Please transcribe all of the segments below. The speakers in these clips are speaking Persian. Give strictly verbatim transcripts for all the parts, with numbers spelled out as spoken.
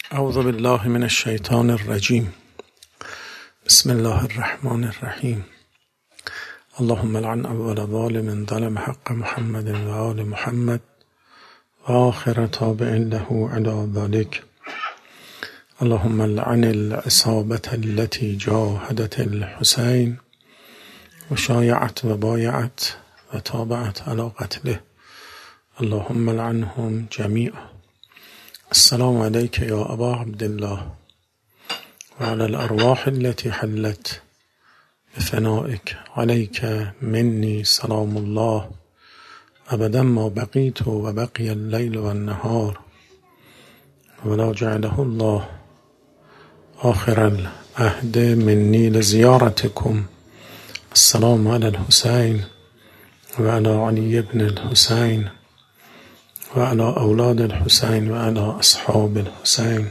اعوذ بالله من الشیطان الرجیم. بسم الله الرحمن الرحیم. اللهم لعن اول ظالم ظلم حق محمد و آل محمد و آخر تابع له علی ذلك. اللهم لعن العصابة التي جاهدت الحسين و شایعت و بایعت و تابعت على قتله. اللهم لعنهم جميعا. السلام عليك يا أبا عبد الله وعلى الأرواح التي حلت بفنائك. عليك مني سلام الله أبدا ما بقيت وبقي الليل والنهار ولا جعله الله آخر العهد مني لزيارتكم. السلام على الحسين وعلى علي بن الحسين وعلى أولاد الحسين وعلى أصحاب الحسين.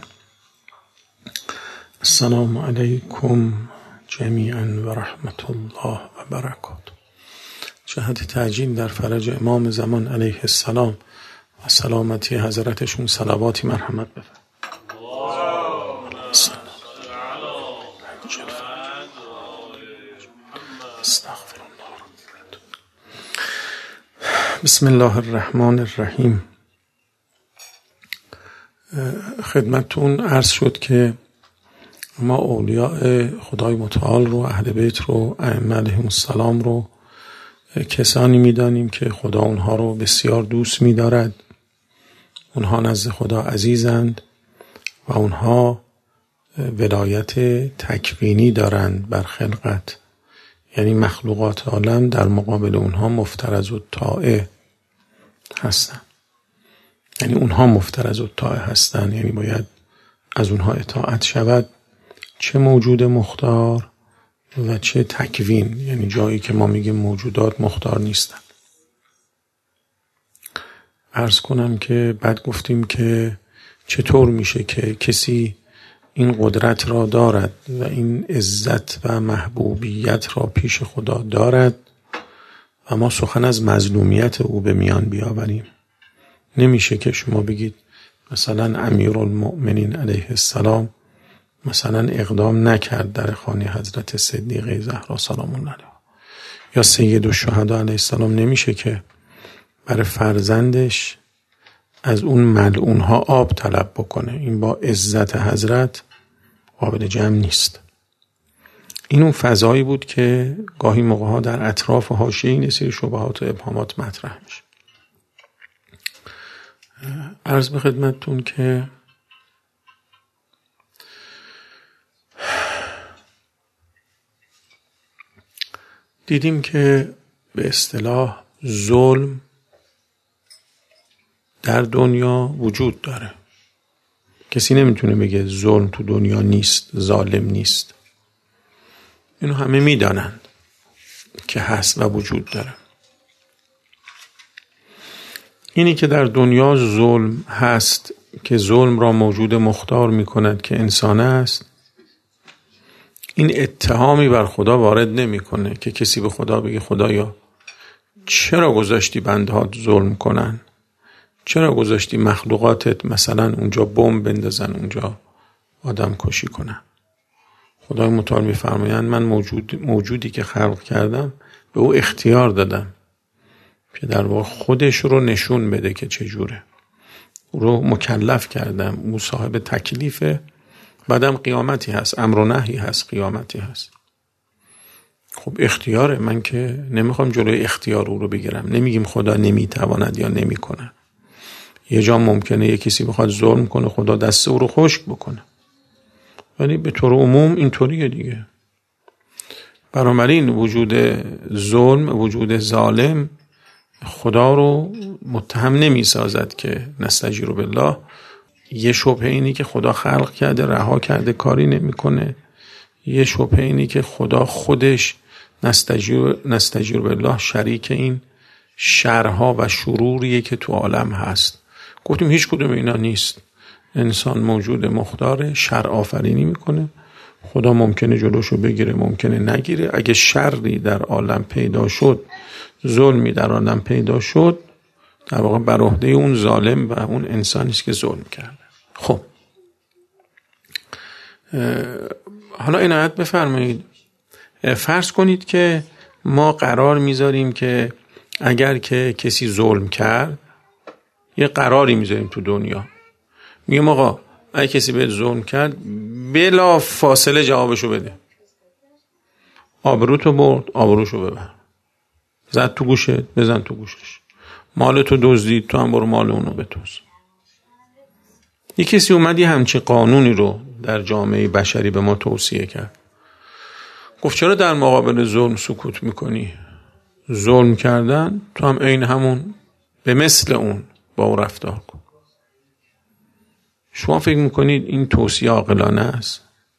السلام عليكم جميعا و رحمت الله و برکاته. جهت تعجیل در فرج امام زمان علیه السلام و سلامتی حضرتشون صلواتی مرحمت بفرمایید. بسم الله الرحمن الرحیم. خدمتتون عرض شد که ما اولیاء خدای متعال رو، اهل بیت رو، ائمه علیهم السلام رو کسانی میدانیم که خدا اونها رو بسیار دوست می‌دارد. اونها نزد خدا عزیزند و اونها ولایت تکوینی دارند بر خلقت، یعنی مخلوقات عالم در مقابل اونها مفترض الطاعه هستند. یعنی اونها مفترض الطاعه هستند، یعنی باید از اونها اطاعت شود، چه موجود مختار و چه تکوین، یعنی جایی که ما میگیم موجودات مختار نیستن. عرض کنم که بعد گفتیم که چطور میشه که کسی این قدرت را دارد و این عزت و محبوبیت را پیش خدا دارد و ما سخن از مظلومیت او به میان بیاوریم. نمیشه که شما بگید مثلا امیرالمؤمنین علیه السلام مثلا اقدام نکرد در خانه حضرت صدیقه زهرا سلام الله علیها، یا سید الشهدا علیه السلام نمیشه که برای فرزندش از اون ملعونها آب طلب بکنه. این با عزت حضرت قابل جمع نیست. این اون فضایی بود که گاهی موقع‌ها در اطراف حاشیه این سری شبهات و ابهامات مطرح میشه. عرض به خدمتتون که دیدیم که به اصطلاح ظلم در دنیا وجود داره. کسی نمیتونه بگه ظلم تو دنیا نیست، ظالم نیست. اینو همه میدانند که هست و وجود داره. اینی که در دنیا ظلم هست که ظلم را موجود مختار میکند که انسان است، این اتهامی بر خدا وارد نمیکنه که کسی به خدا بگه خدایا چرا گذاشتی بندهات ظلم کنن؟ چرا گذاشتی مخلوقاتت مثلا اونجا بمب بندازن، اونجا آدم کشی کنن؟ خدای متعال میفرمایند من موجود موجودی که خلق کردم به او اختیار دادم که در واقع خودش رو نشون بده که چجوره. او رو مکلف کردم، او صاحب تکلیفه. بعدم قیامتی هست، امر و نهی هست، قیامتی هست. خب اختیاره، من که نمیخوام جلوی اختیار او رو بگیرم. نمیگیم خدا نمیتواند یا نمیکنه. یه جا ممکنه یه کسی بخواد ظلم کنه خدا دست او رو خشک بکنه، ولی به طور عموم اینطوریه دیگه. بنابراین وجود ظلم، وجود ظالم خدا رو متهم نمی سازد که نستجیر بالله. یه شبهه اینی که خدا خلق کرده رها کرده کاری نمی کنه. یه شبهه اینی که خدا خودش نستجیر, نستجیر بالله شریک این شرها و شروریه که تو عالم هست. گفتیم هیچ کدوم اینا نیست. انسان موجود مختاره، شر آفرینی میکنه. خدا ممکنه جلوشو بگیره، ممکنه نگیره. اگه شری در عالم پیدا شد، ظلمی در عالم پیدا شد، در واقع بر عهده اون ظالم و اون انسانی است که ظلم کرده. خب حالا عنایت بفرمایید، فرض کنید که ما قرار میذاریم که اگر که کسی ظلم کرد یه قراری میذاریم تو دنیا، میگم آقا اگه کسی بهت ظلم کرد بلا فاصله جوابشو بده، آبروتو برد آبروشو ببر، زد تو گوشت بزن تو گوشش، مالتو دزدید تو هم برو مال اونو بتوز. یه کسی اومد یه همچین قانونی رو در جامعه بشری به ما توصیه کرد، گفت چرا در مقابل ظلم سکوت میکنی؟ ظلم کردن تو هم عین همون به مثل اون با اون رفتار کن. شما فکر میکنید این توصیه عاقلانه است؟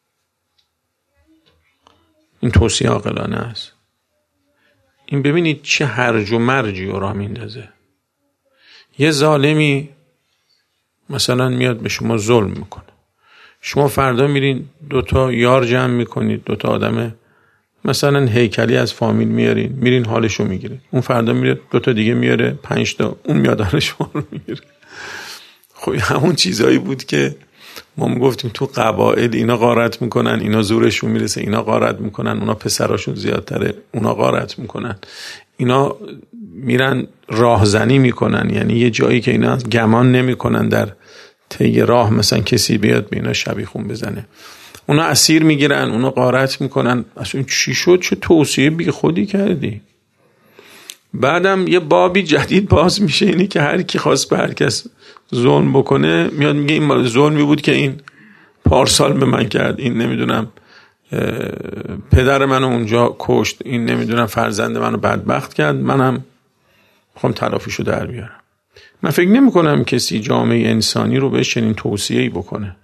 این توصیه عاقلانه است؟ این ببینید چه هرج و مرجی رو راه میندازه. یه ظالمی مثلا میاد به شما ظلم میکنه، شما فردا میرین دوتا یار جمع میکنید، دوتا آدم مثلا هیکلی از فامیل میارین، میرین حالشو میگیرین، اون فردا میره دوتا دیگه میاره، پنج تا، اون میاد حال شما رو میگیره. خب همون چیزایی بود که ما میگفتیم تو قبایل اینا غارت میکنن، اینا زورشون میرسه، اینا غارت میکنن، اونا پسراشون زیادتره، اونا غارت میکنن، اینا میرن راهزنی میکنن، یعنی یه جایی که اینا گمان نمیکنن در طی راه مثلا کسی بیاد به اینا شبیخون بزنه، اونا اسیر میگیرن، اونا غارت میکنن. اصلا چی شد؟ چه توصیه بی خودی کردی؟ بعدم یه بابی جدید باز میشه، اینی که هر کی خواست به هر کس ظلم بکنه میاد میگه این ظلمی بود که این پارسال به من کرد، این نمیدونم پدر منو اونجا کشت، این نمیدونم فرزند منو بدبخت کرد، منم میخوام تلافیشو در بیارم. من فکر نمی کنم کسی جامعه انسانی رو بهش چنین توصیه‌ای بکنه.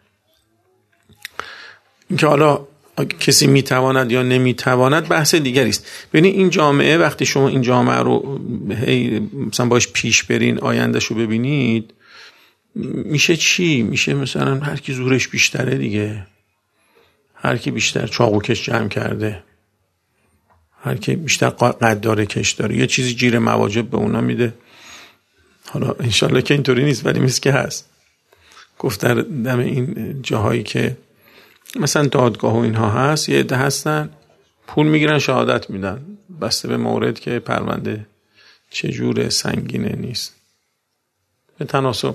اینکه حالا کسی میتواند یا نمیتواند بحث دیگری است. ببینید این جامعه وقتی شما این جامعه رو هی مثلا باش پیش برین، آیندهش رو ببینید، میشه چی؟ میشه مثلا هر کی زورش بیشتره دیگه، هر کی بیشتر چاقوکش جمع کرده، هر کی بیشتر قداره کش داره، یه چیزی جیر مواجب به اونا میده. حالا انشالله که اینطوری نیست ولی مثل که هست. گفت در دم این جاهایی که مثلا دادگاه و اینها هست، یه عده هستن پول میگیرن شهادت میدن، بسته به مورد که پرونده چجور سنگینه نیست. به تناسب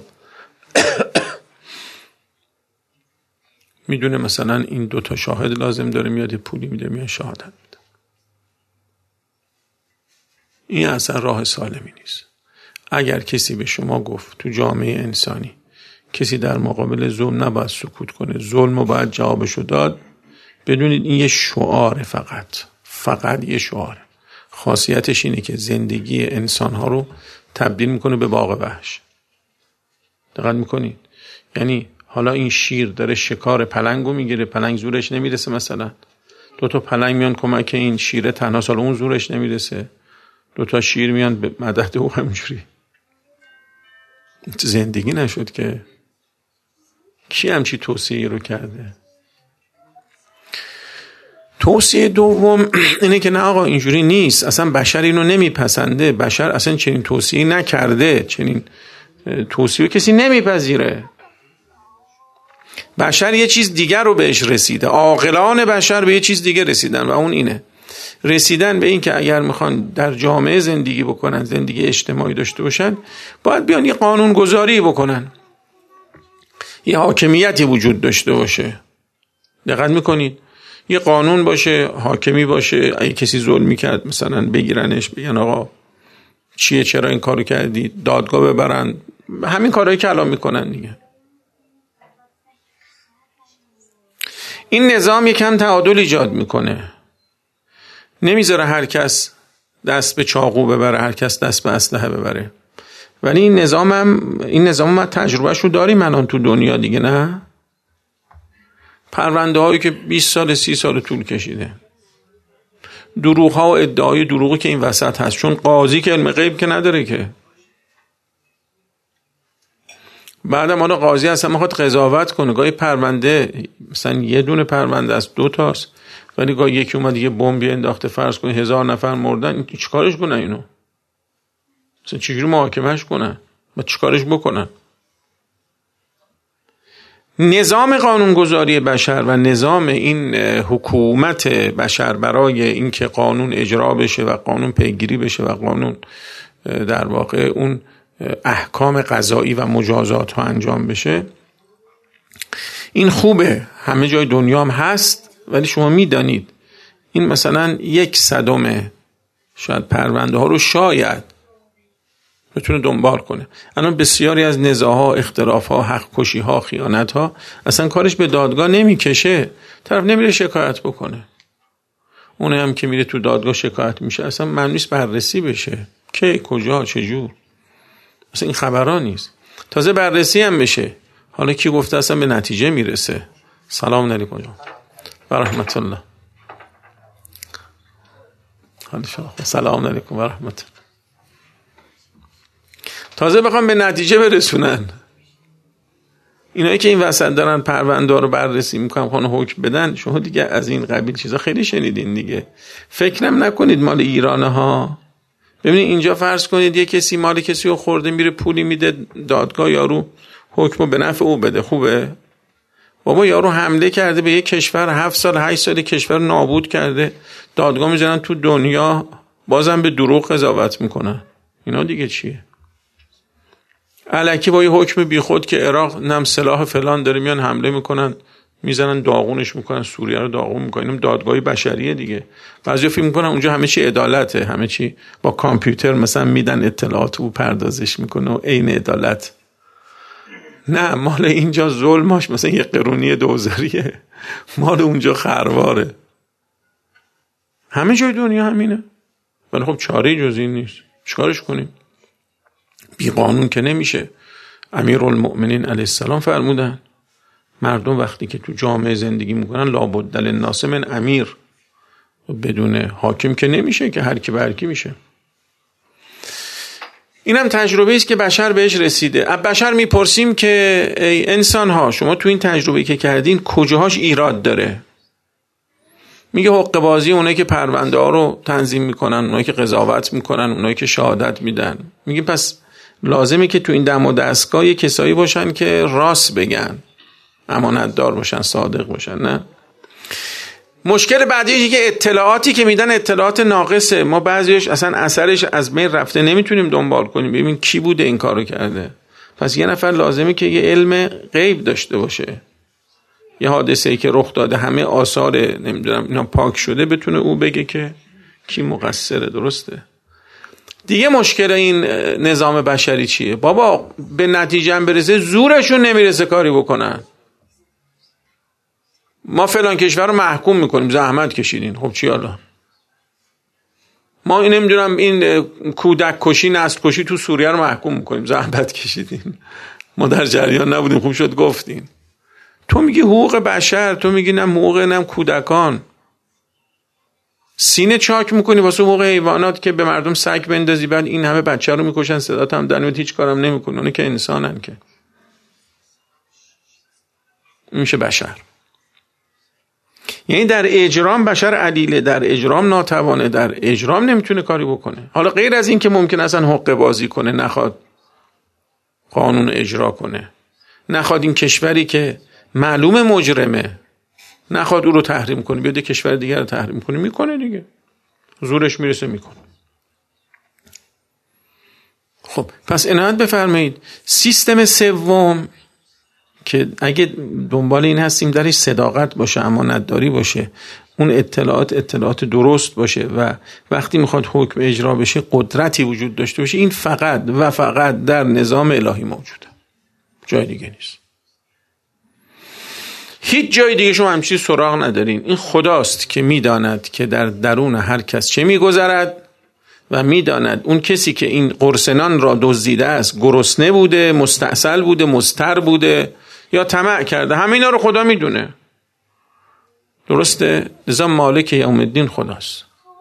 میدونه مثلا این دوتا شاهد لازم داره، میاد پولی میده میاد شهادت میده. این اصلا راه سالمی نیست. اگر کسی به شما گفت تو جامعه انسانی کسی در مقابل ظلم نباید سکوت کنه، ظلم رو باید جوابشو داد، بدونید این یه شعاره، فقط فقط یه شعاره. خاصیتش اینه که زندگی انسانها رو تبدیل میکنه به باغ وحش. دقت میکنید؟ یعنی حالا این شیر داره شکار پلنگو میگیره، پلنگ زورش نمیرسه، مثلا دو تا پلنگ میان کمک این شیره، تنها سال اون زورش نمیرسه، دو تا شیر میان به مدد او. همینجوری زندگی نشد که. کی همچی توصیه رو کرده؟ توصیه دوم اینه که نه آقا اینجوری نیست، اصلا بشر اینو نمیپسنده، بشر اصلا چنین توصیه نکرده، چنین توصیه کسی نمیپذیره. بشر یه چیز دیگر رو بهش رسیده، عاقلان بشر به یه چیز دیگه رسیدن و اون اینه، رسیدن به این که اگر میخوان در جامعه زندگی بکنن، زندگی اجتماعی داشته باشن، باید بیان یه قانون گذاری بکنن، یه حاکمیتی وجود داشته باشه. دقت میکنید؟ یه قانون باشه، حاکمی باشه، اگه کسی ظلم میکرد مثلا بگیرنش، بگن آقا چیه چرا این کارو کردی، دادگاه ببرن، همین کارهایی که الان میکنن دیگه. این نظام یکم تعادل ایجاد میکنه، نمیذاره هر کس دست به چاقو ببره، هر کس دست به اسلحه ببره. ولی این نظام هم این نظام ما تجربهش رو داریم الان تو دنیا دیگه، نه؟ پرونده هایی که بیست سال سی سال طول کشیده، دروغ ها و ادعای دروغی که این وسط هست، چون قاضی که علم غیب که نداره که. بعدم حالا قاضی اصلا میخواد قضاوت کنه، گاهی پرونده مثلا یه دونه پرونده است، دو تاست، ولی گاهی یکی اومد یه بمبی انداخته، فرض کنه هزار نفر مردن، چیکارش کنن اینو؟ مثلا چجوری محاکمهش کنن؟ و چیکارش بکنن؟ نظام قانونگذاری بشر و نظام این حکومت بشر برای اینکه قانون اجرا بشه و قانون پیگیری بشه و قانون در واقع اون احکام قضایی و مجازات ها انجام بشه، این خوبه، همه جای دنیا هم هست، ولی شما میدانید این مثلا یک صدم شاید پرونده ها رو شاید بتونه دنبال کنه. الان بسیاری از نزاعها، اختلافها، حق کشی ها، خیانت ها اصلا کارش به دادگاه نمیکشه، طرف نمیره شکایت بکنه. اون هم که میره تو دادگاه شکایت میشه اصلا ممنوع نیست بررسی بشه، کی کجا چجور، اصلا این خبرها نیست. تازه بررسی هم بشه، حالا کی گفته اصلا به نتیجه میرسه. سلام علیکم و رحمت الله. سلام علیکم و رحمت الله. تازه بخوام به نتیجه برسونن. اینایی که این وسط دارن پرونده رو بررسی میکنن، خواهن حکم بدن، شما دیگه از این قبیل چیزا خیلی شنیدین دیگه. فکرم نکنید مال ایرانه ها. ببینید اینجا فرض کنید یه کسی مال کسی رو خورده، میره پولی میده دادگاه، یارو حکم به نفع او بده، خوبه؟ بابا یارو حمله کرده به یک کشور، هفت سال هشت سال کشور نابود کرده، دادگاه میزنن تو دنیا، بازم به دروغ قضاوت میکنن. اینا دیگه چیه؟ الکی با یه حکم بیخود که عراق نم سلاح فلان داره میان حمله میکنن، میزنن داغونش میکنن، سوریه رو داغون میکنن. این دادگاه بشریه دیگه. بعضیا فکر میکنن اونجا همه چی عدالته، همه چی با کامپیوتر مثلا میدن اطلاعات او پردازش میکنه و عین عدالت. نه، مال اینجا ظلماش مثلا یه قرونی دوزاریه، مال اونجا خرواره. همه جای دنیا همینه. ولی خب چاره جز این نیست. چیکارش کنیم؟ بی قانون که نمیشه. امیرالمؤمنین علیه السلام فرمودن مردم وقتی که تو جامعه زندگی میکنن لابد للناس من امیر، بدون حاکم که نمیشه، که هر کی به هر کی میشه. اینم تجربه است که بشر بهش رسیده. از بشر میپرسیم که ای انسان ها، شما تو این تجربه که کردین کجاهاش ایراد داره؟ میگه حقه بازی، اونایی که پرونده ها رو تنظیم میکنن، اونایی که قضاوت میکنن، اونایی که شهادت میدن. میگه پس لازمه که تو این دم و دستگاه یه کسایی باشن که راست بگن، امانتدار باشن، صادق باشن. نه، مشکل بعدی اینه که اطلاعاتی که میدن اطلاعات ناقصه. ما بعضیش اصلا اثرش از بین رفته، نمیتونیم دنبال کنیم ببین کی بوده این کارو کرده. پس یه نفر لازمه که یه علم غیب داشته باشه، یه حادثه‌ای که رخ داده همه آثار نمیدونم اینا پاک شده، بتونه او بگه که کی مقصره. درسته؟ دیگه مشکل این نظام بشری چیه؟ بابا به نتیجه هم برسه زورشون نمیرسه کاری بکنن. ما فلان کشور رو محکوم میکنیم، زحمت کشیدین، خب چی حالا؟ ما این نمیدونم این کودک کشی، نسل کشی تو سوریه رو محکوم میکنیم، زحمت کشیدین، ما در جریان نبودیم، خوب شد گفتین. تو میگی حقوق بشر، تو میگی نه حقوق نم کودکان، سینه چاک میکنی واسه حقوق حیوانات که به مردم سگ بندازی، بعد این همه بچه رو میکشن، صدات هم در نمیاد، هیچ کارم نمیکنن. اون که انسانن که میشه بشر. یعنی در اجرام بشر علیله، در اجرام ناتوانه، در اجرام نمیتونه کاری بکنه. حالا غیر از این که ممکن اصلا حقه بازی کنه، نخواد قانون اجرا کنه، نخواد این کشوری که معلوم مجرمه نخواد او رو تحریم کنه، بیاد کشور دیگر رو تحریم کنه، میکنه دیگه، زورش میرسه میکنه. خب پس عنایت بفرمایید سیستم سوم که اگه دنبال این هستیم درش صداقت باشه، امانتداری باشه، اون اطلاعات اطلاعات درست باشه و وقتی میخواد حکم اجرا بشه قدرتی وجود داشته باشه، این فقط و فقط در نظام الهی موجوده، جای دیگه نیست. هیچ جای دیگه شما همچین سراغ ندارین. این خداست که میداند که در درون هر کس چه میگذرد و میداند اون کسی که این قرصنان را دزدیده است گرسنه بوده، مستعسل بوده، مضطر بوده یا طمع کرده. همه اینا رو خدا میدونه. درسته؟ لذا مالک یوم الدین خداست.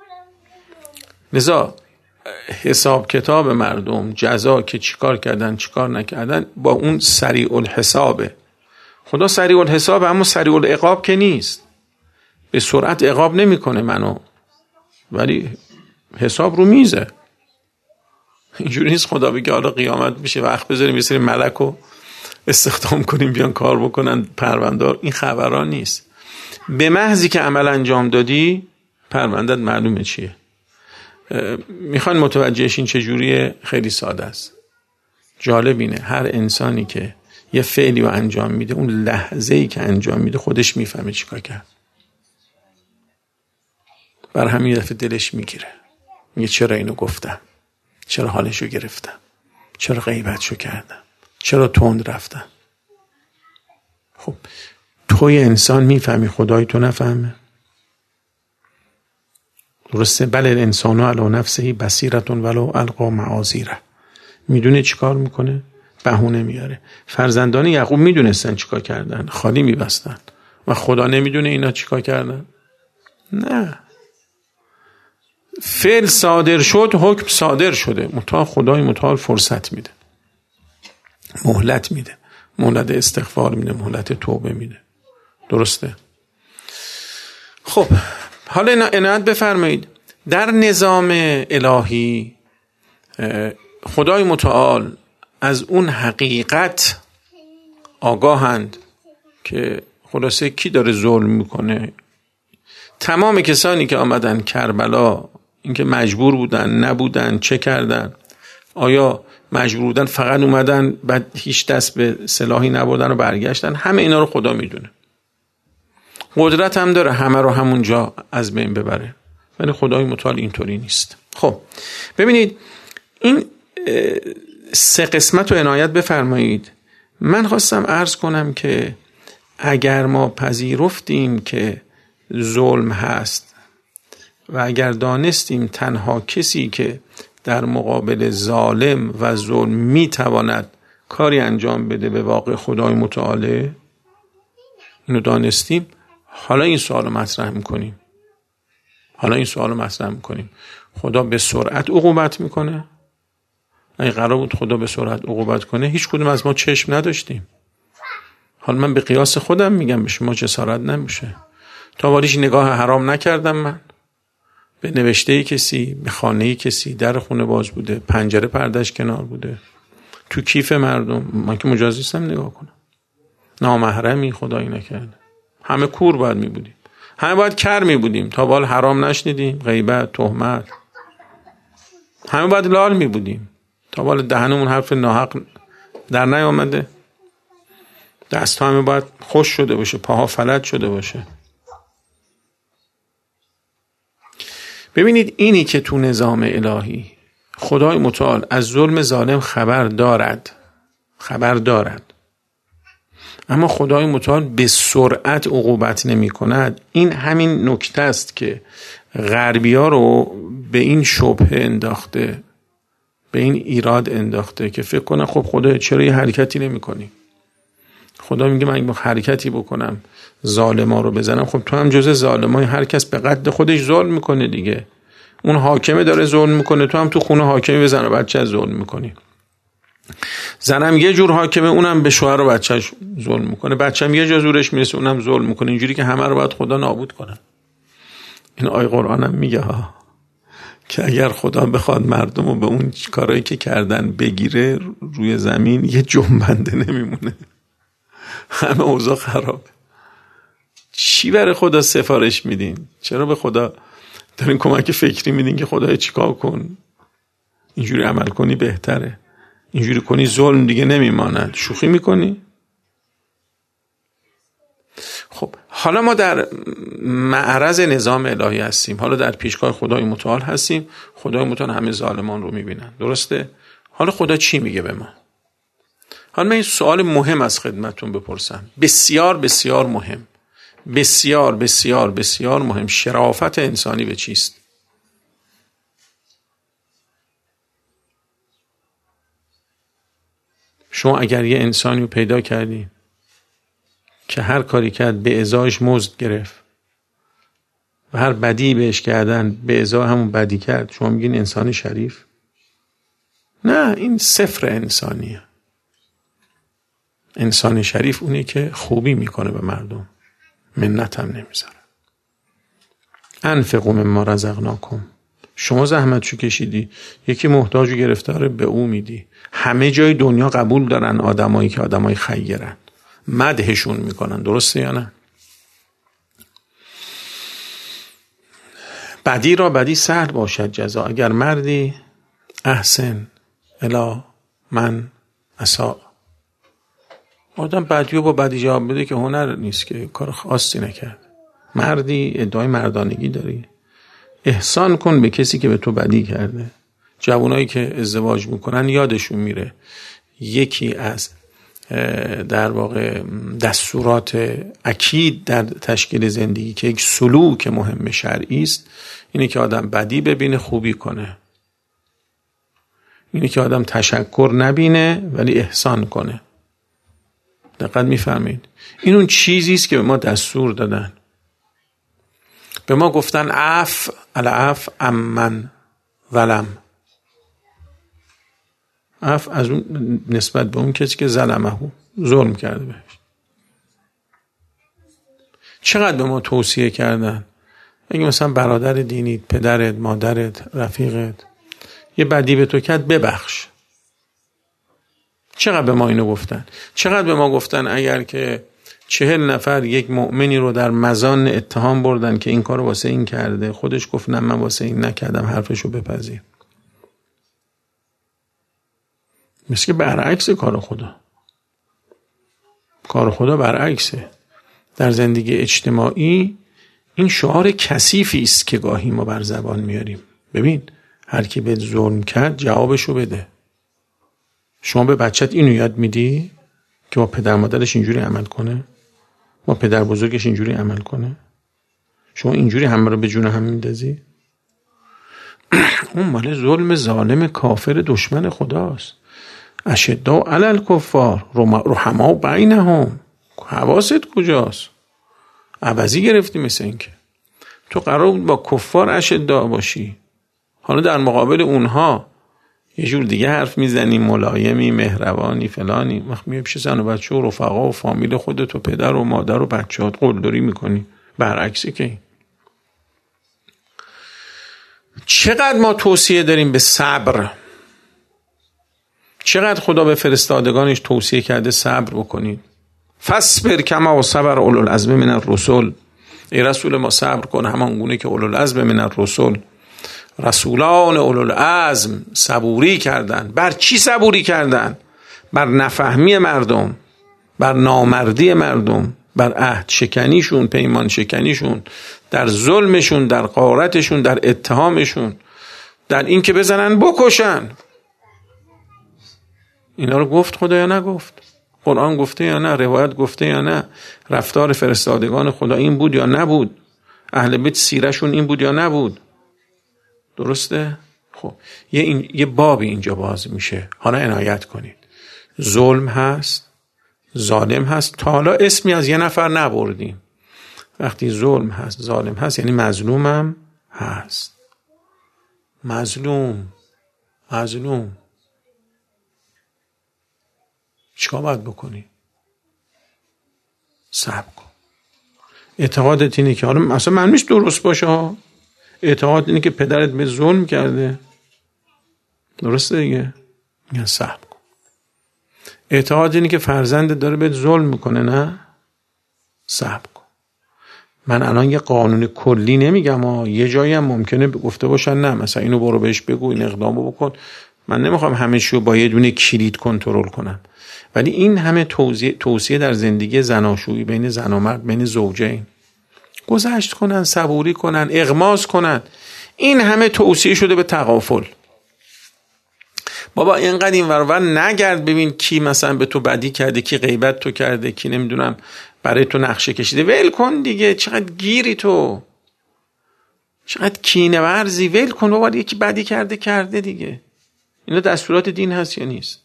لذا حساب کتاب مردم، جزا که چیکار کردن چیکار نکردن، با اون سریع الحسابه. خدا سریع الحساب، اما سریع العقاب که نیست. به سرعت عقاب نمیکنه منو، ولی حساب رو میزه. اینجوری نیست خدا بگه حالا قیامت میشه وقت بذاریم یه سری ملکو استخدام کنیم بیان کار بکنن پروندار. این خبرها نیست. به محضی که عمل انجام دادی پروندت معلومه چیه. میخوان متوجهش این چجوریه؟ خیلی ساده است. جالب اینه هر انسانی که یه فعلی رو انجام میده اون لحظه‌ای که انجام میده خودش میفهمه چیکار کرد. بر همین دفعه دلش میگیره، میگه چرا اینو گفتم، چرا حالشو گرفتم، چرا غیبتشو کردم، چرا تند رفتم. خب توی انسان میفهمی، خدای تو نفهمه؟ درسته؟ بله الانسان علی نفسه بصیرة ولو القی معاذیره. میدونه چیکار میکنه؟ بهونه میاره. فرزندان یعقوب میدونستن چیکار کردن، خالی میبستن. و خدا نمیدونه اینا چیکار کردن؟ نه. فعل صادر شد، حکم صادر شده. متعال خدای متعال فرصت میده، مهلت میده، مهلت استغفار میده، مهلت توبه میده. درسته؟ خب حالا عنایت بفرمایید. در نظام الهی خدای متعال از اون حقیقت آگاهند که خلاصه کی داره ظلم میکنه. تمام کسانی که آمدن کربلا، اینکه مجبور بودن نبودن، چه کردن، آیا مجبور بودن فقط اومدن بعد هیچ دست به سلاحی نبردن و برگشتن، همه اینا رو خدا میدونه. قدرت هم داره همه رو همونجا از بین ببره، ولی خدای متعال اینطوری نیست. خب ببینید این سه قسمت رو عنایت بفرمایید. من خواستم عرض کنم که اگر ما پذیرفتیم که ظلم هست و اگر دانستیم تنها کسی که در مقابل ظالم و ظلم میتواند کاری انجام بده به واقع خدای متعاله، اینو دانستیم، حالا این سوالو مطرح میکنیم. حالا این سوالو مطرح میکنیم خدا به سرعت عقوبت میکنه؟ اگه قرار بود خدا به سرعت عقوبت کنه هیچ کدوم از ما چشم نداشتیم. حالا من به قیاس خودم میگم، به شما جسارت نمیشه. تا والیش نگاه حرام نکردم، من به نوشته کسی، به خانه کسی، در خونه باز بوده، پنجره پردش کنار بوده، تو کیف مردم، من که مجاز نیستم نگاه کنم. نامحرمی خدایی نکرده. همه کور باید می بودیم، همه باید کر می بودیم، تا بال حرام نشنیدیم، غیبت، تهمت. همه باید لال می بودیم تا بال دهنمون حرف ناحق در نیامده. دست همه باید خوش شده باشه، پاها فلج شده باشه. ببینید اینی که تو نظام الهی خدای متعال از ظلم ظالم خبر دارد، خبر دارد، اما خدای متعال به سرعت عقوبت نمی کند. این همین نکته است که غربی‌ها رو به این شبهه انداخته، به این ایراد انداخته که فکر کنن خب خدا چرا یه حرکتی نمی کنی؟ خدا میگه من حرکتی بکنم ظالما رو بزنم، خب تو هم جزء ظالمای، هر کس به قد خودش ظلم میکنه دیگه. اون حاکمه داره ظلم میکنه، تو هم تو خونه حاکمی بزن و بچه ظلم میکنی. زنم یه جور حاکمه، اونم به شوهر و بچه‌ش ظلم میکنه، بچه‌م یه جا زورش میرسه اونم ظلم میکنه. اینجوری که همه رو باید خدا نابود کنه. این آیه قرآنم میگه ها که اگر خدا بخواد مردم رو به اون کارهایی که کردن بگیره روی زمین یه جنبنده نمیمونه، همه اوضاع خرابه. چی برای خدا سفارش میدین؟ چرا به خدا دارین کمک فکری میدین که خدای چیکار کن، اینجوری عمل کنی بهتره، اینجوری کنی ظلم دیگه نمیماند؟ شوخی میکنی؟ خب حالا ما در معرض نظام الهی هستیم، حالا در پیشگاه خدای متعال هستیم. خدای متعال همه ظالمان رو میبینن، درسته؟ حالا خدا چی میگه به ما؟ حالا من این سوال مهم از خدمتون بپرسم، بسیار بسیار مهم، بسیار بسیار بسیار مهم. شرافت انسانی به چیست؟ شما اگر یه انسانی رو پیدا کردی که هر کاری کرد به ازایش مزد گرفت و هر بدی بهش کردن به ازای همون بدی کرد، شما میگین انسان شریف؟ نه، این صفر انسانیه. انسان شریف اونه که خوبی میکنه به مردم، منت هم نمیذاره. انفقوا مما رزقناکم شما زحمتشو کشیدی، یکی محتاج و گرفتار به او میدی. همه جای دنیا قبول دارن آدمایی که آدمای خیرن، مدحشون میکنن، درسته یا نه؟ بدی را بدی سهل باشد جزا، اگر مردی احسن الی من اساء. آدم بدیو با بدی جواب بده که هنر نیست، که کار خاصی نکرد. مردی ادعای مردانگی داری، احسان کن به کسی که به تو بدی کرده. جوانایی که ازدواج میکنن یادشون میره یکی از در واقع دستورات اکید در تشکیل زندگی که یک سلوک مهم شرعی است، اینه که آدم بدی ببینه خوبی کنه، اینه که آدم تشکر نبینه ولی احسان کنه. دقیق میفهمید؟ این اون چیزی است که به ما دستور دادن. به ما گفتن عف العف امن ظلم، عف از اون نسبت به اون کسی که ظلمه، ظلم کرده بهش. چقدر به ما توصیه کردن اگه مثلا برادر دینیت، پدرت، مادرت، رفیقت یه بدی به تو کرد ببخش. چقدر به ما اینو گفتن. چقدر به ما گفتن اگر که چهل نفر یک مؤمنی رو در مزان اتهام بردن که این کارو واسه این کرده، خودش گفت نه من واسه این نکردم، حرفشو بپذیر. مثل که برعکس کار خدا. کار خدا برعکسه. در زندگی اجتماعی این شعار کثیفی است که گاهی ما بر زبان میاریم. ببین هر کی بهت ظلم کرد جوابشو بده. شما به بچت اینو یاد میدی که با پدر مادرش اینجوری عمل کنه، با پدر بزرگش اینجوری عمل کنه؟ شما اینجوری همه رو به جون هم میندازی؟ اون مال ظلم ظالم کافر دشمن خداست. اشداء علی الکفار رحماء بینهم. حواست کجاست؟ عوضی گرفتی. مثل این که تو قرار بود با کفار اشداء باشی، حالا در مقابل اونها یه جور دیگه حرف میزنی، ملایمی، مهربانی، فلانی. وقت میای پیش زن و بچه و رفقا و فامیل خودت و پدر و مادر و بچه‌هات قلدری میکنی. برعکسی که چقدر ما توصیه داریم به صبر. چقدر خدا به فرستادگانش توصیه کرده صبر بکنید. فاصبر کما صبر اولو العزم من الرسل. ای رسول ما صبر کن همان گونه که اولو العزم من الرسل، رسولان اولو العزم صبوری کردن. بر چی صبوری کردن؟ بر نفهمی مردم، بر نامردی مردم، بر عهد شکنیشون، پیمان شکنیشون، در ظلمشون، در غارتشون، در اتهامشون، در این که بزنن بکشن. اینا رو گفت خدا یا نگفت؟ قرآن گفته یا نه؟ روایت گفته یا نه؟ رفتار فرستادگان خدا این بود یا نبود؟ اهل بیت سیرشون این بود یا نبود؟ درسته؟ خب یه, این، یه بابی اینجا باز میشه. حالا عنایت کنید. ظلم هست، ظالم هست. تا حالا اسمی از یه نفر نبردیم. وقتی ظلم هست، ظالم هست، یعنی مظلومم هست. مظلوم مظلوم چیکار باید بکنی؟ صبر کن. اعتقادت اینه که حالا اصلا معنیش درست باشه ها. اعتقاد اینه که پدرت به ظلم کرده، درسته دیگه؟ میگن صبر کن. اعتقاد اینه که فرزندت داره بهت ظلم میکنه، نه؟ صبر کن. من الان یه قانون کلی نمیگم ها. یه جایی هم ممکنه گفته باشن نه مثلا اینو برو بهش بگو، این اقدامو بکن. من نمیخوام همه چیو با یه دونه کلید کنترل کنم، ولی این همه توصیه توصیه در زندگی زناشویی بین زن و مرد، بین زوجین، گذشت کنن، صبوری کنن، اغماض کنن، این همه توصیه شده به تغافل. بابا اینقدر این ورور نگرد ببین کی مثلا به تو بدی کرده، کی غیبت تو کرده، کی نمیدونم برای تو نقشه کشیده. ول کن دیگه. چقدر گیری تو، چقدر کینه ورزی. ول کن بابا، یکی بدی کرده کرده دیگه. اینا دستورات دین هست یا نیست؟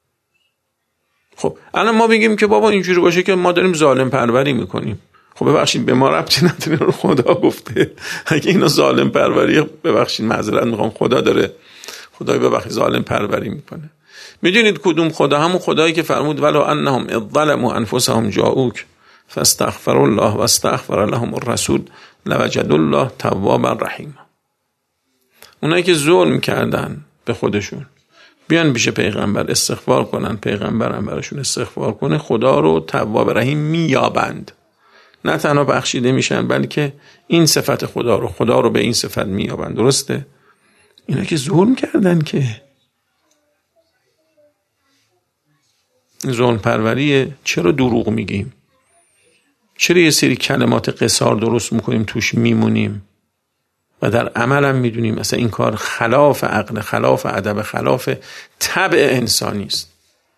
خب الان ما بگیم که بابا اینجوری باشه که ما داریم ظالم پروری میکنیم. خب ببخشید به ما ربطی نداره، رو خدا گفته. اگه اینا ظالم پروری، ببخشید معذرت میخوام، خدا داره، خدای ببخشید ظالم پروری میکنه. میدونید کدوم خدا؟ همون خدایی که فرمود ولو انهم اذ ظلموا انفسهم جاءوک فاستغفروا الله واستغفر لهم الرسول لوجدوا الله توابا رحیما. اونایی که ظلم کردن به خودشون بیان پیش پیغمبر استغفار کنن، پیغمبرم براشون استغفار کنه، خدا رو تواب رحیم میابند. نه تنها بخشیده میشن بلکه این صفت خدا رو خدا رو به این صفت میابند. درسته؟ اینا که ظلم کردن که ظلم پروریه. چرا دروغ میگیم؟ چرا یه سری کلمات قصار درست میکنیم توش میمونیم و در عمل هم میدونیم اصلا این کار خلاف عقل، خلاف ادب، خلاف طبع انسانی است.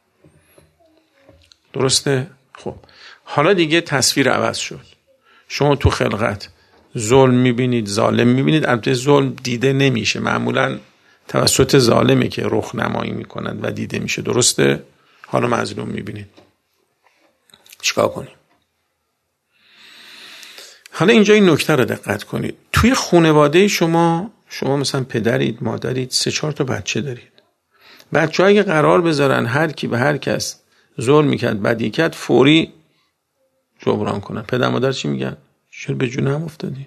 درسته؟ خب حالا دیگه تصویر عوض شد. شما تو خلقت ظلم میبینید، ظالم میبینید. البته ظلم دیده نمیشه، معمولا توسط ظالمه که رخ نمایی میکنند و دیده میشه. درسته؟ حالا مظلوم میبینید. چیکار کنیم؟ حالا اینجا این نکته رو دقت کنید. توی خانواده شما شما مثلا پدرید، مادرید، سه چهار تا بچه دارید. بچه ها اگه قرار بذارن هر کی به هر کس ظلم میکرد، بدی کرد، فوری جبران کنن. پدر مادر چی میگن؟ چرا به جون هم افتادی؟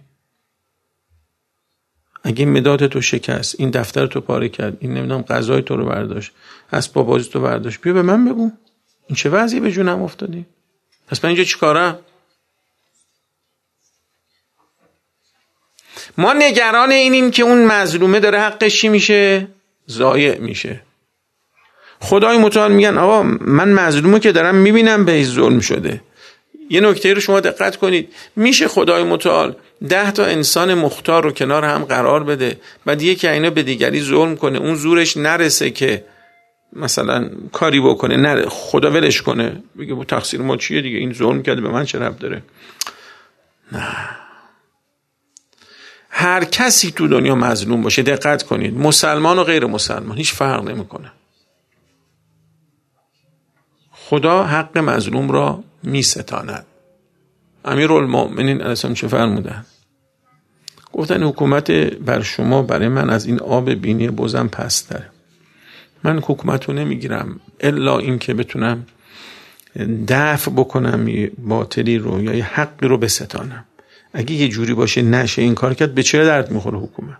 اگه مداد تو شکست، این دفتر تو پاره کرد، این نمیدونم غذای تو رو برداشت، اسباب بازی تو برداشت، بیا به من بگو این چه وضعی، به جون هم افتادی؟ پس من اینجا چیکارم؟ ما نگران اینیم که اون مظلومه داره حقش چی میشه؟ ضایع میشه. خدای متعال میگن آقا من مظلومه که دارم میبینم به ظلم شده. یه نکته رو شما دقت کنید. میشه خدای متعال ده تا انسان مختار رو کنار هم قرار بده، بعد یکی اینا به دیگری ظلم کنه، اون زورش نرسه که مثلا کاری بکنه، نره خدا ولش کنه، بگه با تقصیر ما چیه دیگه، این ظلم کرده به من چه ربط داره؟ نه. هر کسی تو دنیا مظلوم باشه، دقت کنید، مسلمان و غیر مسلمان هیچ فرق نمیکنه. خدا حق مظلوم را می ستاند. امیرالمؤمنین علیه السلام چه فرمودن؟ گفتن حکومت بر شما برای من از این آب بینی بزم پستره. من حکومت رو نمیگیرم الا این که بتونم دفع بکنم باطلی رو یا یه حقی رو بستانم. اگه یه جوری باشه نشه این کار کرد، به چه درد میخوره حکومت؟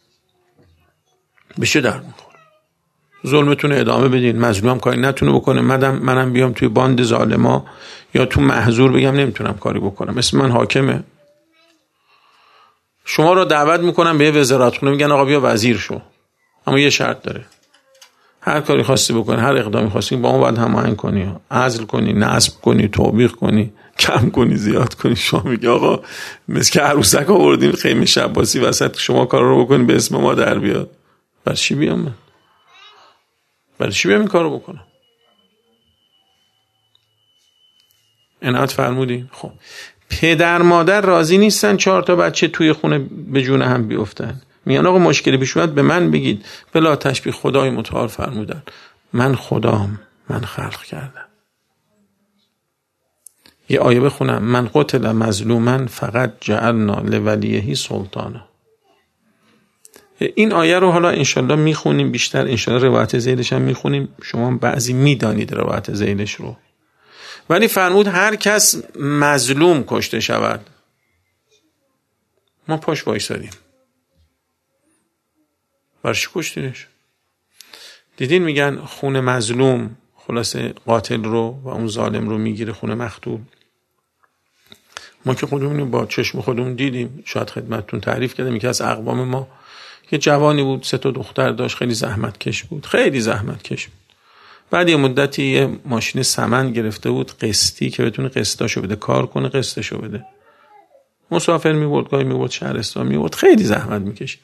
به چه درد میخوره؟ ظلمتون ادامه بدین، مظلوم کاری نتونه بکنه، مدام منم بیام توی باند ظالما یا تو محظور بگم نمیتونم کاری بکنم، اسم من حاکمه. شما رو دعوت میکنم به یه وزارتخونه، میگن آقا بیا وزیر شو، اما یه شرط داره، هر کاری خواستی بکنی، هر اقدامی خواستی با اون باید هماهنگ کنی، عزل کنی، نصب کنی، توبیخ کنی، کم کنی، زیاد کنی. شما میگه آقا مثل که عروسک آوردیم خیمه شباسی وسط، شما کار رو بکنی به اسم ما در بیاد. برای چی بیام من؟ برای چی بیام این کار رو بکنم؟ عنایت فرمودین؟ خب پدر مادر راضی نیستن چهار تا بچه توی خونه به جون هم بیفتن. میگن آقا مشکلی پیش اومد به من بگید. بلا تشبیه خدای متعال فرمودن من خدام، من خلق کردم. یه آیه بخونم، من قتل مظلوما فقط جعلنا لولیه سلطانا. این آیه رو حالا انشالله میخونیم بیشتر، انشالله روایت ذیلش هم میخونیم، شما بعضی میدانید روایت ذیلش رو. ولی فرمود هر کس مظلوم کشته شود، ما پاش وایسادیم. برش کشتینش؟ دیدین میگن خون مظلوم خلاصه قاتل رو و اون ظالم رو میگیره، خون مقتول. ما که خودمون با چشم خودمون دیدیم، شاید خدمتتون تعریف کردم، یکی از اقوام ما یه جوانی بود، سه تا دختر داشت، خیلی زحمت کش بود، خیلی زحمت کش بود. بعد یه مدتی یه ماشین سمن گرفته بود قسطی که بتونه قسطاشو بده، کار کنه قسطشو بده. مسافر میبرد، گاهی میبرد شهرستان میبرد، خیلی زحمت میکشید.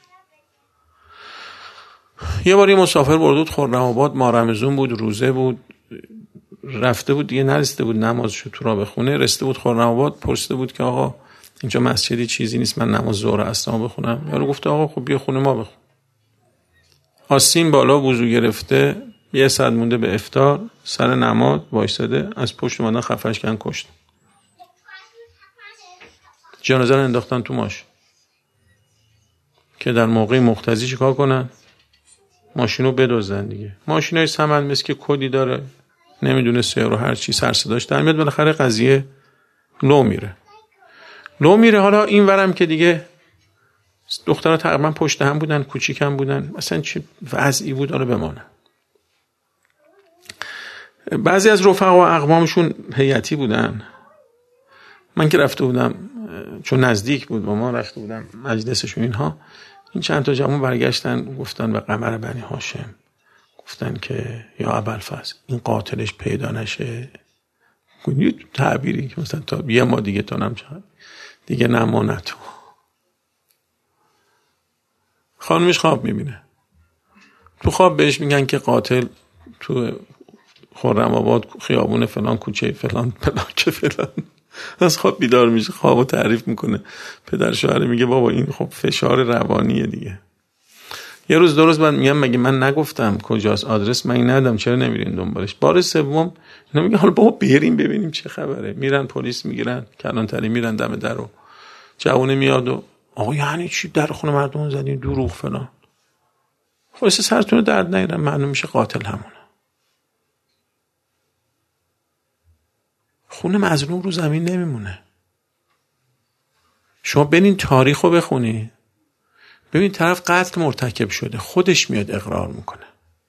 یه بار یه مسافر برده بود خرم‌آباد، ماه رمضان بود، روزه بود، رفته بود دیگه نرسیده بود نمازشو تو راه بخونه، رسیده بود خرم‌آباد، پرسیده بود که آقا اینجا مسجدی چیزی نیست من نماز ظهر اصلا بخونم؟ یارو گفت آقا خب بیا خونه ما بخون. آستین بالا وضو گرفته، یه ساعت مونده به افطار، سر نماز وایساده، از پشت اومدن خفش کردن کشت. جنازه رو انداختن تو ماشین که در موقع مقتضی چیکار کنن؟ ماشینو بدزدن دیگه. ماشینای سمن مثل که کدی داره، نمیدونه سیارو هر چی سر صداش در میاد، بالاخره قضیه لو میره. لو میره. حالا این ورم که دیگه دخترها تقریبا پشت هم بودن، کوچیک هم بودن، مثلا چه وضعی بود حالا بمانه. بعضی از رفقا و اقوامشون هیئتی بودن. من که رفته بودم چون نزدیک بود با ما، رفته بودم مجلسشون، اینها این چند تا جوان برگشتن گفتن به قمر بنی هاشم، گفتن که یا ابوالفضل این قاتلش پیدا نشه، یه تعبیری که مثلا تا یه ما دیگه تا نم دیگه نما تو. خانمش خواب میبینه، تو خواب بهش میگن که قاتل تو خرم آباد خیابون فلان کوچه فلان پلاک فلان. از خواب بیدار میشه، خوابو تعریف میکنه. پدر شوهر میگه بابا این خب فشار روانیه دیگه. یه روز درست بعد میگم مگه من نگفتم کجاست، آدرس من ندادم، چرا نمیرین دنبالش؟ بار سوم اینا میگه حالا بابا بریم ببینیم چه خبره. میرن پلیس میگیرن، کلانتری میرن دم درو، جوونه میاد و آقا یعنی چی در خونه مردم زدین دروغ فلان. خلاص سرتون رو درد نگیرن، معلوم میشه قاتل همونه. خون مظلوم رو زمین نمیمونه. شما برین تاریخ رو بخونی، ببین طرف قتل مرتکب شده، خودش میاد اقرار میکنه.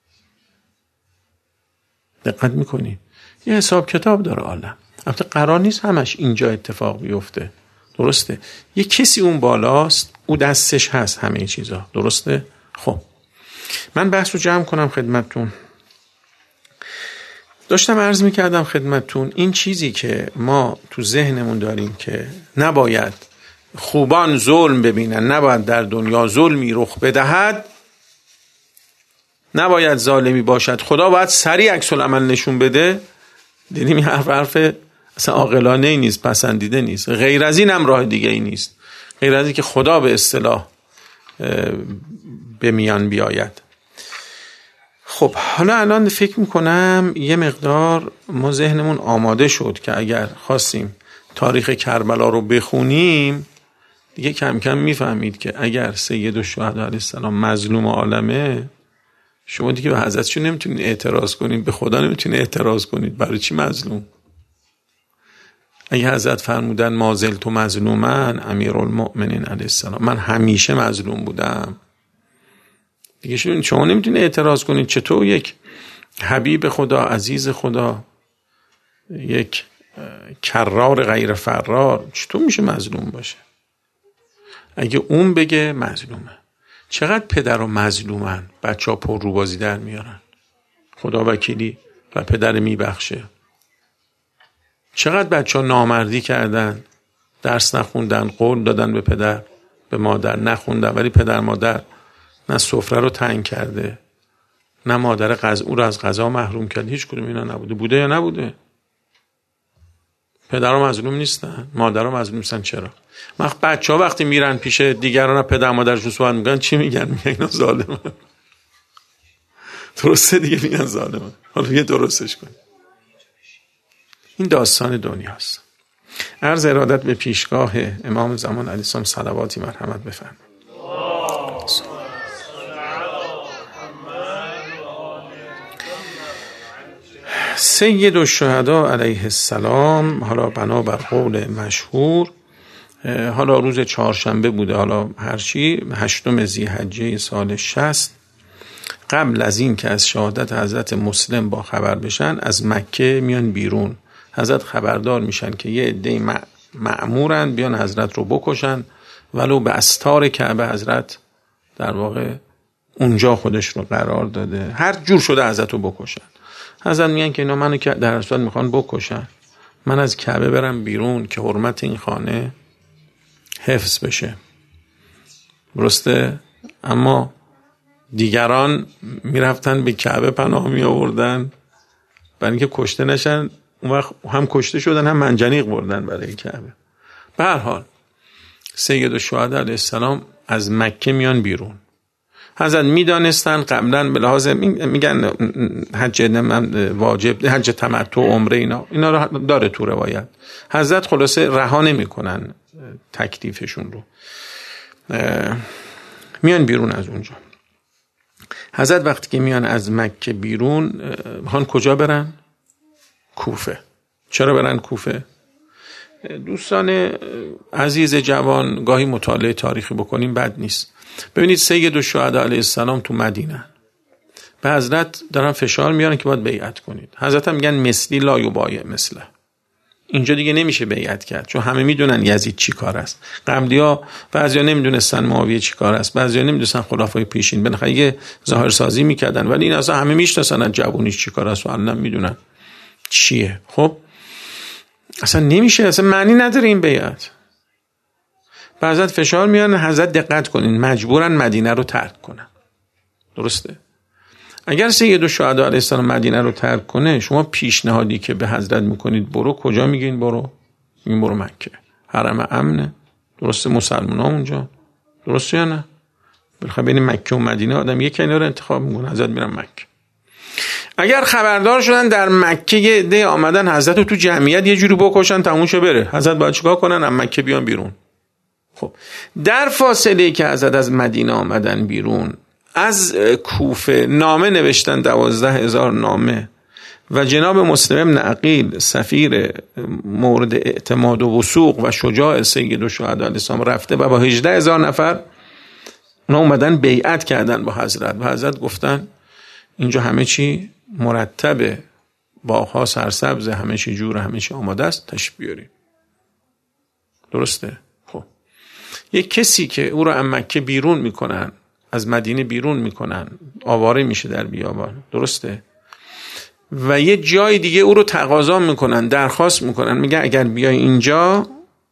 دقت میکنی؟ یه حساب کتاب داره عالم. البته قرار نیست همش اینجا اتفاق بیفته، درسته؟ یه کسی اون بالاست، او دستش هست همه چیزا، درسته؟ خب من بحث رو جمع کنم خدمتتون. داشتم عرض میکردم خدمتتون این چیزی که ما تو ذهنمون داریم که نباید خوبان ظلم ببینن، نباید در دنیا ظلمی رخ بدهد، نباید ظالمی باشد، خدا باید سریع عکس العمل نشون بده. دیدیم این حرف حرف اصلا عاقلانه ای نیست، پسندیده نیست. غیر از این هم راه دیگه ای نیست، غیر از این که خدا به اصطلاح به میان بیاید. خب حالا الان فکر میکنم یه مقدار ما ذهنمون آماده شد که اگر خواستیم تاریخ کربلا رو بخونیم دیگه کم کم میفهمید که اگر سید الشهدا علیه السلام مظلوم عالمه، شما دیگه به حضرتشون نمیتونید اعتراض کنید، به خدا نمیتونید اعتراض کنید. برای چی مظلوم؟ اگه حضرت فرمودن ما زلت مظلومن امیرالمؤمنین علیه السلام، من همیشه مظلوم بودم، دیگه شما نمیتونید اعتراض کنید. چطور یک حبیب خدا، عزیز خدا، یک کرار غیر فرار چطور میشه مظلوم باشه؟ اگه اون بگه مظلومه. چقدر پدر و مظلومن، بچه ها پر رو بازی در میارن، خدا وکیلی و پدر میبخشه. چقدر بچه ها نامردی کردن، درس نخوندن، قول دادن به پدر به مادر، نخوندن، ولی پدر مادر نه سفره رو تنگ کرده، نه مادر غذا او رو از غذا محروم کرد. هیچ کدوم اینا نبوده. بوده یا نبوده؟ پدرها مظلوم نیستن، مادرها مظلوم نیستن. چرا؟ وقت بچه‌ها وقتی میرن پیش دیگران پدر مادرشون صحبت میکنن چی میگن؟ میگن اینا ظالمن. درسته دیگه، میگن ظالمن. حالا یه درستش کن. این داستان دنیاست. عرض ارادت به پیشگاه امام زمان علیه السلام صلواتی مرحمت بفرمایید. سید الشهدا علیه السلام، حالا بنا بر قول مشهور، حالا روز چهارشنبه بوده، حالا هرچی، هشتم ذی‌حجه سال شصت، قبل از این که از شهادت حضرت مسلم با خبر بشن، از مکه میان بیرون. حضرت خبردار میشن که یه عده مأمورن بیان حضرت رو بکشن، ولو به استار کعبه حضرت در واقع اونجا خودش رو قرار داده، هر جور شده حضرت رو بکشن. حضرت میگن که اینا منو در اصل میخوان بکشن، من از کعبه برم بیرون که حرمت این خانه حفظ بشه. درسته؟ اما دیگران میرفتن به کعبه پناه می آوردن برای اینکه کشته نشن، اون وقت هم کشته شدن هم منجنیق بردن برای کعبه. به هر حال سید الشهدا علیه السلام از مکه میان بیرون. حضرت میدانستن قبلا به لحاظ میگن حج واجب، حج تمتع، عمره، اینا اینا رو داره تو روایت. حضرت خلاصه رها نمیکنن تکلیفشون رو، میان بیرون از اونجا. حضرت وقتی که میان از مکه بیرون، میخوان کجا برن؟ کوفه. چرا برن کوفه؟ دوستان عزیز جوان، گاهی مطالعه تاریخی بکنیم بد نیست. ببینید سید الشهدا علیه السلام تو مدینه، به حضرت دارن فشار میارن که باید بیعت کنید. حضرت هم میگن مثلی لا یبایع مثله، اینجا دیگه نمیشه بیعت کرد، چون همه میدونن یزید چی کار است. قبلی‌ها بعضیا نمیدونستن معاویه چی کار است، بعضیا نمیدونستن خلفای پیشین، بالاخره یه ظاهر سازی میکردن، ولی این اصلا همه میشناسن جوونیش چی کار است و الان میدونن چیه. خب اصلا نمیشه، اصلا معنی نداره این بیعت. به حضرت فشار میارن، حضرت دقت کنین مجبورن مدینه رو ترک کنن. درسته؟ اگر سید الشهدا علیه السلام مدینه رو ترک کنه، شما پیشنهادی که به حضرت میکنید برو، کجا میگین برو؟ میگین برو مکه، حرم امنه. درسته؟ مسلمان ها اونجا، درسته یا نه؟ بالاخره بین مکه و مدینه آدم یک کنار رو انتخاب میکنه، حضرت میرن مکه. اگر خبردار شدن در مکه یه عده آمدن حضرت رو تو جمعیت یه جوری بکشن تموم شه بره، حضرت باید چیکار کنن؟ از مکه بیان بیرون. خب در فاصله که حضرت از مدینه آمدن بیرون، از کوفه نامه نوشتن، دوازده هزار نامه، و جناب مسلم بن عقیل سفیر مورد اعتماد و وثوق و شجاع سید الشهدا علیه السلام رفته و با هجده هزار نفر اونا اومدن بیعت کردن با حضرت و حضرت گفتن اینجا همه چی مرتبه، باغ‌ها سرسبز، همه چی جور، همه چی آماده است، تشریف بیارید. درسته؟ خب یک کسی که او رو از مکه بیرون میکنن، از مدینه بیرون میکنن، آواره میشه در بیابان، درسته؟ و یه جای دیگه او رو تقاضا میکنن، درخواست میکنن، میگن اگر بیای اینجا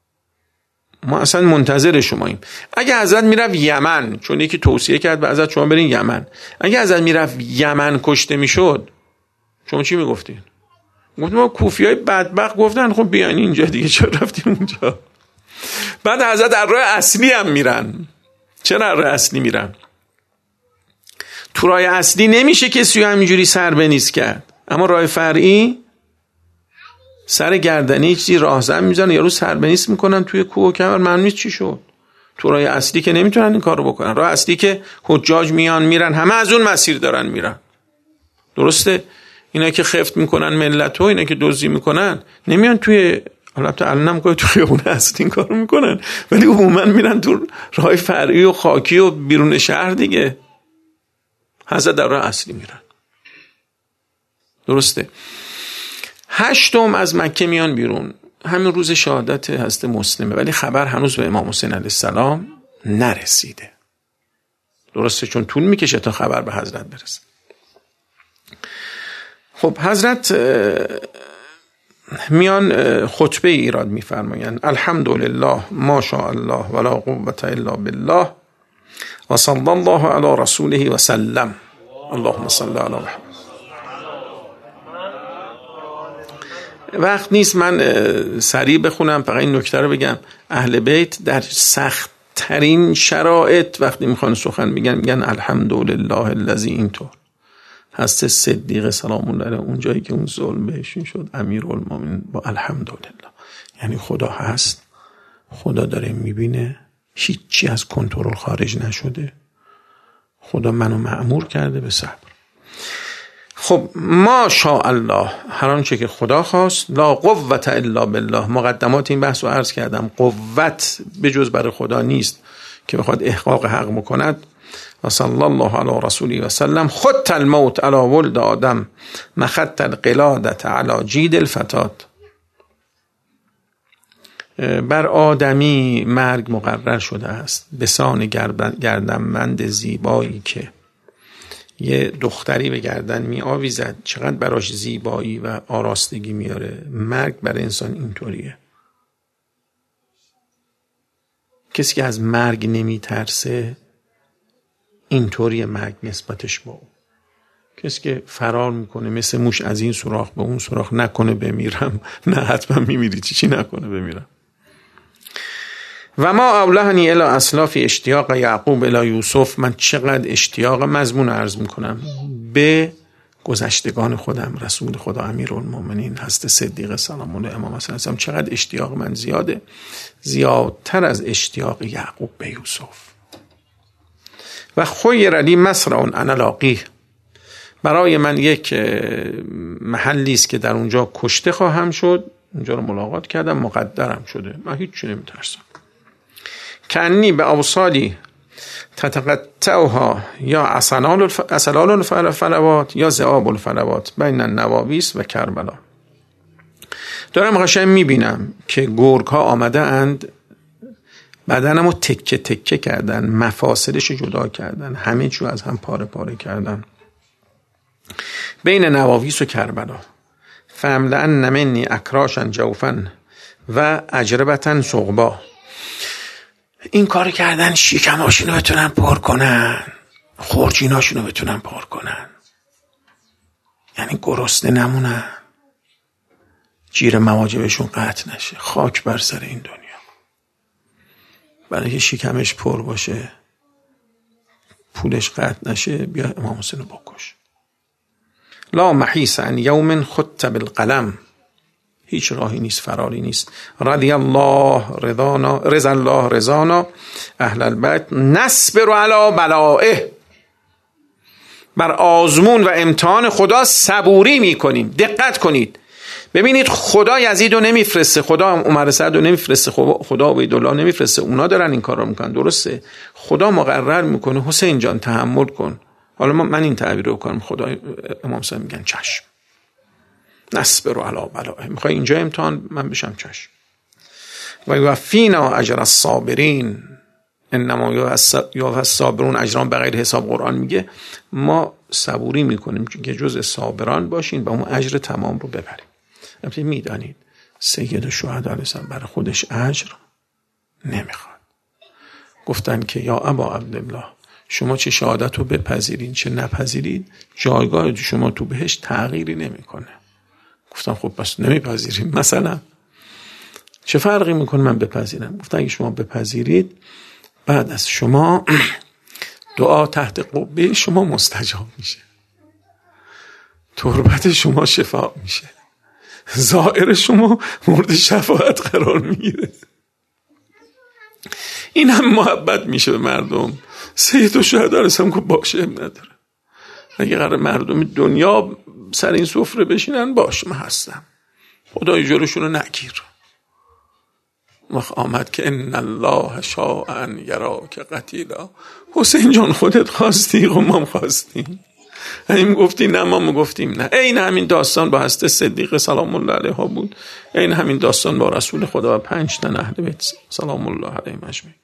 ما اصلا منتظر شماییم. اگه حضرت میرفت یمن، چون یکی توصیه کرد به حضرت شما برین یمن، اگه حضرت میرفت یمن کشته میشد، شما چی میگفتین؟ گفتیم ما کوفیای بدبخت گفتن خب بیاین اینجا دیگه، چرا رفتیم اونجا؟ بعد حضرت در راه اصلی هم میرن. چرا راه اصلی میرن؟ تو راه اصلی نمیشه کسی رو همینجوری سر بنیز کرد، اما راه فرعی سر گردنی چیزی راهزن میزنن، یارو سر بنیز میکنن توی کوه و کمر، معلوم نیست چی شد. تو راه اصلی که نمیتونن این کارو بکنن. راه اصلی که حجاج میان میرن، همه از اون مسیر دارن میرن. درسته؟ اینا که خفت میکنن ملتو، اینا که دزدی میکنن، نمیان توی، البته الانم که تو خیابون اصلی این کارو میکنن، ولی عموما میرن تو راه فرعی و خاکی و بیرون شهر دیگه. حضرت در راه اصلی میرن. درسته؟ هشتم از مکه میان بیرون، همین روز شهادت حضرت مسلمه، ولی خبر هنوز به امام حسین علیه السلام نرسیده. درسته؟ چون طول میکشه تا خبر به حضرت برسه. خب حضرت میان خطبه ایراد میفرمایند: الحمدلله ما شاء الله ولا قوة الا بالله و صلی الله علی رسوله و سلم. اللهم صل علی محمد. وقت نیست من سریع بخونم، فقط این نکته رو بگم. اهل بیت در سخت ترین شرایط وقتی میخوان سخن میگن، میگن الحمدلله الذی. اینطور حضرت صدیق سلام الله علیه اون جایی که اون ظلم بهشون شد، امیرالمومنین با الحمدلله، یعنی خدا هست، خدا داره میبینه، هیچی از کنترل خارج نشده، خدا منو مأمور کرده به صبر. خب ما شاء الله، هر آنچه که خدا خواست، لا قوة الا بالله. مقدمات این بحث رو عرض کردم، قوت به جز برای خدا نیست که بخواد احقاق حق مکند. و صلی الله علی رسوله و سلم. خط الموت علی ولد آدم مخط القلادة علی جید الفتات. بر آدمی مرگ مقرر شده است به سان گردنبند زیبایی که یه دختری به گردن می آویزد، چقدر براش زیبایی و آراستگی میاره. مرگ برای انسان اینطوریه. کسی که از مرگ نمی ترسه، اینطوریه مرگ نسبتش با اون. کسی که فرار میکنه مثل موش از این سوراخ به اون سوراخ، نکنه بمیرم، نه حتما میمیری، چی چی نکنه بمیرم. و ما اولهنی الی اسلاف اشتیاق یعقوب الی یوسف. من چقدر اشتیاق مضمون عرض میکنم به گذشتگان خودم، رسول خدا امیرالمومنین حضرت صدیق سلام الله امام حسن السلام. چقدر اشتیاق من زیاده، زیادتر از اشتیاق یعقوب به یوسف. و خیر لی مسرع انا لاقیه. برای من یک محلی است که در اونجا کشته خواهم شد اونجا رو ملاقات کردم، مقدرم شده، من هیچ نمیترسم. کنی به اوصالی تتقطعها یا اصلال الفلوات یا ذئاب الفلوات بین النواویس و کربلا. دارم قشنگ میبینم که گرگ ها آمده اند بدنمو تکه تکه کردن، مفاصلش جدا کردن، همه چیو از هم پاره پاره کردن بین نواویس و کربلا. فاملأن منی اکراشا جوفا و اجربتا ثقبا. این کار کردن شکماشونو بتونن پر کنن، خورجیناشونو بتونن پر کنن، یعنی گرسنه نمونن، جیر مواجبشون قطع نشه. خاک بر سر این دنیا. برای که شکمش پر باشه، پولش قطع نشه، بیا امام حسین رو بکش. لا محیص عن یوم خط بالقلم. هیچ راهی نیست، فراری نیست. رضی الله رضانا، رضا الله رضانا اهل البیت نصبر علی بلائه. بر آزمون و امتحان خدا صبوری میکنیم. دقت کنید، ببینید خدا یزید رو نمیفرسته، خدا عمر سعد رو نمیفرسته، خدا عبیدالله نمیفرسته، اونا دارن این کار رو میکنن، درسته؟ خدا مقرر میکنه حسین جان تحمل کن. حالا من این تعبیر رو کنم، خدا امام حسین میگن چشم، نصبر علی بلائه. میخوای اینجا امتحان من بشم، چشم. و یوفینا اجر الصابرین انما یوفی الصابرون اجرهم بغیر حساب. قرآن میگه ما صبوری میکنیم که جز صابران باشین و اون اجر تمام رو ببریم. البته میدانید سید الشهدا علیه السلام برای خودش اجر نمیخواد. گفتن که یا ابا عبدالله شما چه شهادت رو بپذیرین چه نپذیرید، جایگاه شما تو بهش تغییری نمیکنه. گفتم خب پس نمیپذیریم، مثلا چه فرقی میکنه من بپذیرم؟ گفتن اگه شما بپذیرید بعد از شما دعا تحت قبه شما مستجاب میشه، تربت شما شفا میشه، زائر شما مورد شفاعت قرار میگیره. این هم محبت میشه به مردم. سید الشهدا رسم که باشه نداره، اگه قرار مردم دنیا سر این سفره بشینن باش، من هستم، خدای جلوشون رو نگیر. وقت آمد که ان الله شاء ان یراک قتیلا. حسین جان خودت خواستی و ما خواستیم، همین گفتی نه ما گفتیم نه. این همین داستان با هسته صدیقه سلام الله علیها بود، این همین داستان با رسول خدا و پنج تن اهل بیت سلام الله علیهم اجمعین.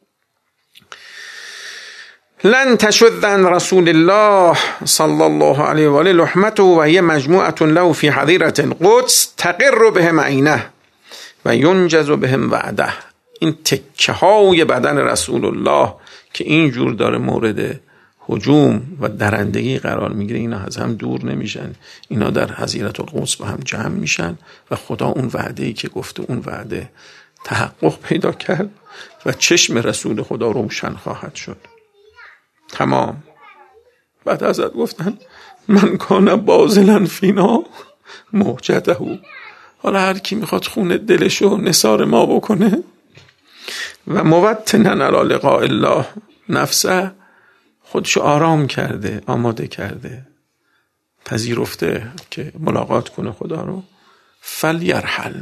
لن تشذ عن رسول الله صلی الله علیه و آله لحمته و هي مجموعه له في حظيره القدس تقر بهم عینه و ینجز بهم وعده. این تکه های بدن رسول الله که اینجور داره مورد هجوم و درندگی قرار میگیره، اینا از هم دور نمیشن، اینا در حظیره القدس با هم جمع میشن و خدا اون وعده‌ای که گفته اون وعده تحقق پیدا کرد و چشم رسول خدا روشن خواهد شد. تمام. بعد ازت گفتن من کان بازلن فینا موجده. حالا هر کی میخواد خون دلشو نثار ما بکنه و موطنا علی لقاء الله نفسه، خودشو آرام کرده، آماده کرده، پذیرفته که ملاقات کنه خدا رو، فلیرحل،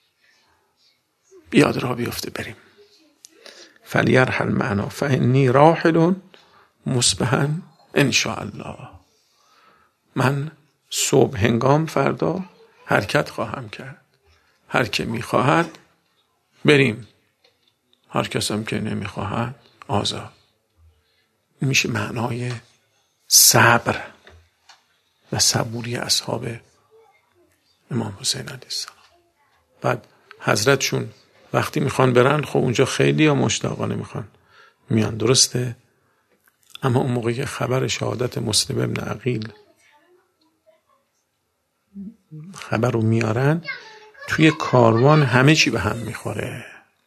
بیاد را بیفته بریم. فلیرحل معنا فانی راحل مصبحا ان شاء الله. من صبح هنگام فردا حرکت خواهم کرد، هر که میخواهد بریم، هر کس هم که نمیخواهد آزاد. میشه معنای صبر و صبوری اصحاب امام حسین علیه السلام. بعد حضرتشون وقتی میخوان برن، خب اونجا خیلی ها مشتاقانه میخوان میان، درسته؟ اما اون موقع که خبر شهادت مسلم ابن عقیل خبر رو میارن، توی کاروان همه چی به هم میخوره.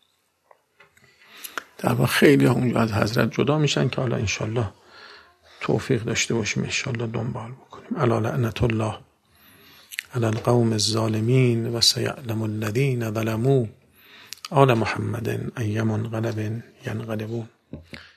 در واقع خیلی ها اونجا از حضرت جدا میشن که حالا انشالله توفیق داشته باشیم انشالله دنبال بکنیم. الا لعنت الله علی القوم الظالمین و سیعلم الذین ظلموا آل محمد ای منقلب ینقلبون.